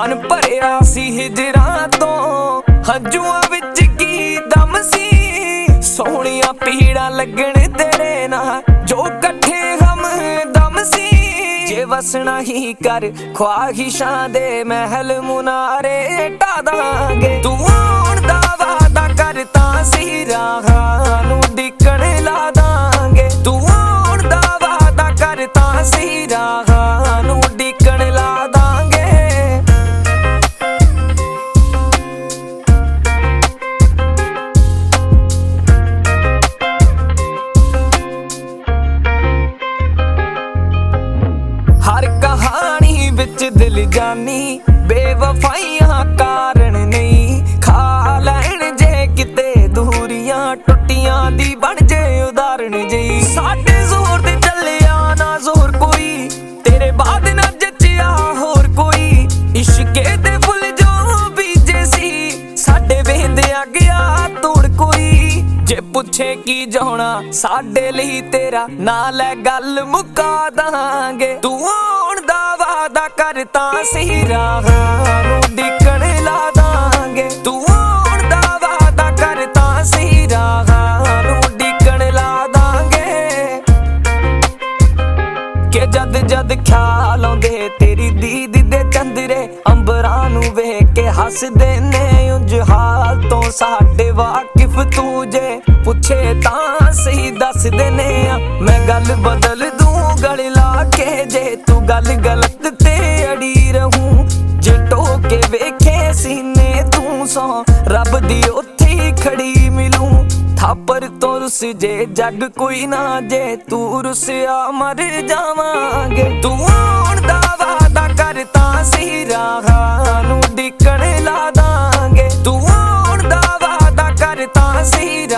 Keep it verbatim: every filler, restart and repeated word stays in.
मन भरिया सी हिजरां तो हंजुआं विच की दम सी सोहणियां पीड़ा लगण तेरे नाल जो कट्ठे हम दम सी जे वसना ही कर ख्वाहिशां दे महल मुनारे ढा दांगे तू आउण दा वादा कर तां सी राहां नूं डिकण ला दांगे तू आउण दा वादा कर तां सी राहां नूं डिकण ला दांगे हर कहानी विच दिल जानी बेवफाइयां कारण नहीं खा लैण जे किते दूरियां टुटियां दी बन जे उदाहरण जी साडे जोर ते चलिया ना जोर कोई तेरे बाद ना जचिया होर कोई इश्के दे फुल जो बीजे सी साडे वेंदिया गया तोड़ कोई जे पुछे की जाना साडे लई तेरा नाल है गल मुका दांगे तू आउण दा वादा कर तां सही राहां नूं डिकण ला दांगे तू आउण दा वादा कर तां सही राहां नूं डिकण ला दांगे के जद जद ख्याल आउंदे तेरी दीद दे चंदरे अंबरां नूं वेख के हसदे ने उंज हाल तो साडे वाकिफ तू जे पुछे तां सही दस देने मैं गल बदल दूं गल ला के जे तू गल गलत ते अड़ी रहूं जे टोके वेखे सीने तू सौ रब दी उत्थे खड़ी मिलूं थापर तो रुस जे जग कोई ना जे तू रुसिया मर जावांगे तू आउण दा वादा कर तां सही राहां नूं डिकण ला दांगे तू आउण दा वादा कर तां सही